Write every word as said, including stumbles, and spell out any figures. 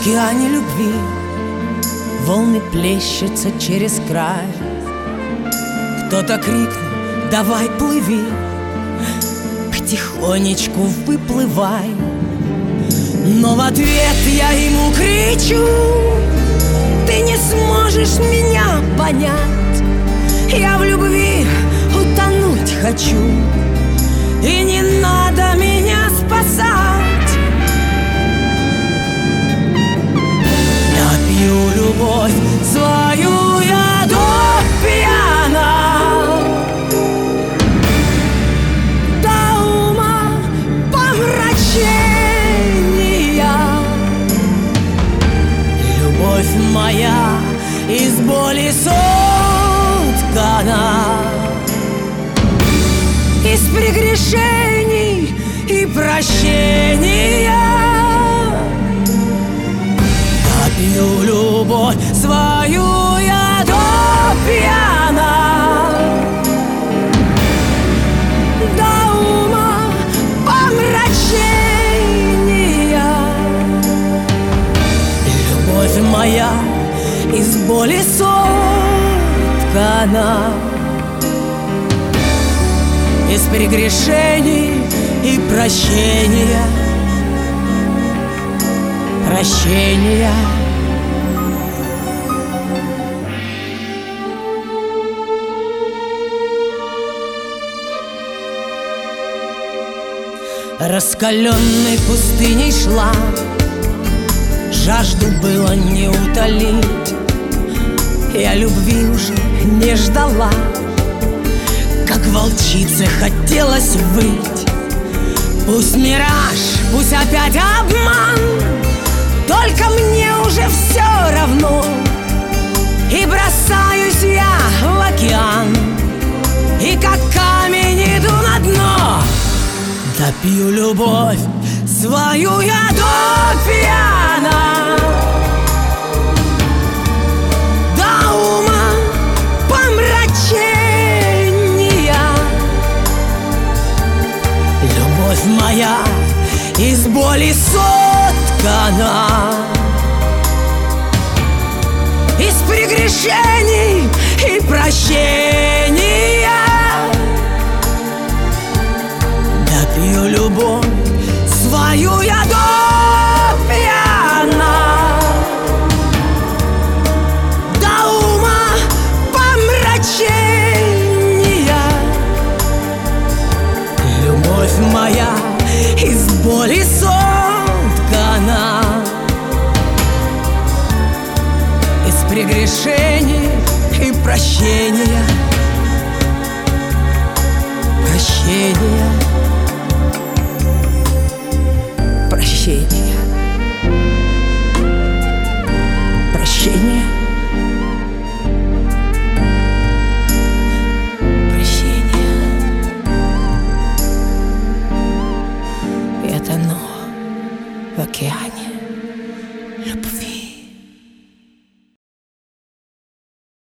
океане любви волны плещутся через край. Кто-то крикнул: давай плыви, потихонечку выплывай. Но в ответ я ему кричу: ты не сможешь меня понять. Я в любви утонуть хочу, и не надо меня спасать. Я пью любовь свою я до пьяна, до ума помрачения. Любовь моя из боли соткана, из прегрешений и прощения. Я пью любовь свою я до пьяна, до ума помрачения. Любовь моя из боли соткана, из прегрешений и прощения. Прощения. Раскаленной пустыней шла, жажду было не утолить. Я любви уже не ждала, как волчице хотелось выть. Пусть мираж, пусть опять обман, только мне уже все равно. И бросаюсь я в океан, и как камень иду на дно. Допью любовь свою я до пьяна, до ума помрачения. Любовь моя из боли соткана, из прегрешений и прощения. Допью любовь свою я до пьяна, до ума помрачения. Любовь моя из боли соткана, из прегрешений и прощения. Прощения. Прощения. Прощения. Прощения. Я тону в океане.